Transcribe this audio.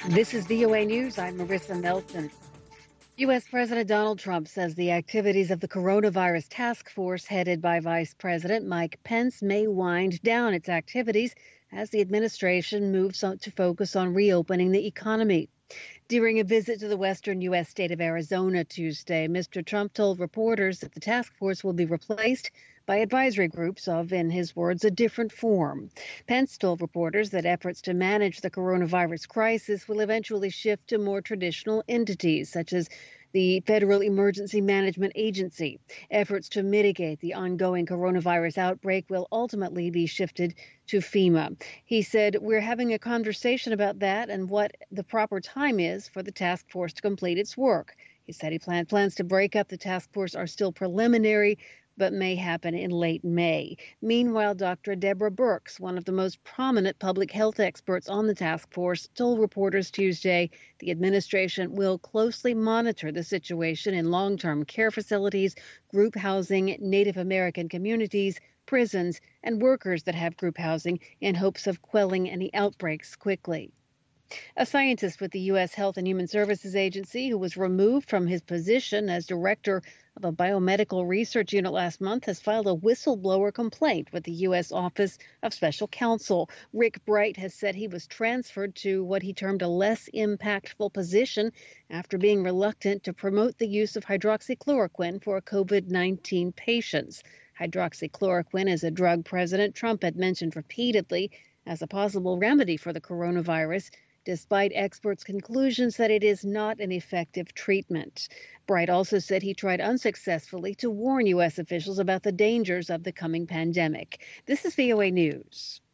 This is VOA News. I'm Marissa Melton. U.S. President Donald Trump says the activities of the coronavirus task force headed by Vice President Mike Pence may wind down its activities as the administration moves to focus on reopening the economy. During a visit to the western U.S. state of Arizona Tuesday, Mr. Trump told reporters that the task force will be replaced by advisory groups of, in his words, a different form. Pence told reporters that efforts to manage the coronavirus crisis will eventually shift to more traditional entities, such as the Federal Emergency Management Agency. Efforts to mitigate the ongoing coronavirus outbreak will ultimately be shifted to FEMA. He said, "We're having a conversation about that and what the proper time is for the task force to complete its work." He said plans to break up the task force are still preliminary, but may happen in late May. Meanwhile, Dr. Deborah Birx, one of the most prominent public health experts on the task force, told reporters Tuesday the administration will closely monitor the situation in long-term care facilities, group housing, Native American communities, prisons, and workers that have group housing in hopes of quelling any outbreaks quickly. A scientist with the U.S. Health and Human Services Agency who was removed from his position as director of a biomedical research unit last month has filed a whistleblower complaint with the U.S. Office of Special Counsel. Rick Bright has said he was transferred to what he termed a less impactful position after being reluctant to promote the use of hydroxychloroquine for COVID-19 patients. Hydroxychloroquine is a drug President Trump had mentioned repeatedly as a possible remedy for the coronavirus, despite experts' conclusions that it is not an effective treatment. Bright also said he tried unsuccessfully to warn U.S. officials about the dangers of the coming pandemic. This is VOA News.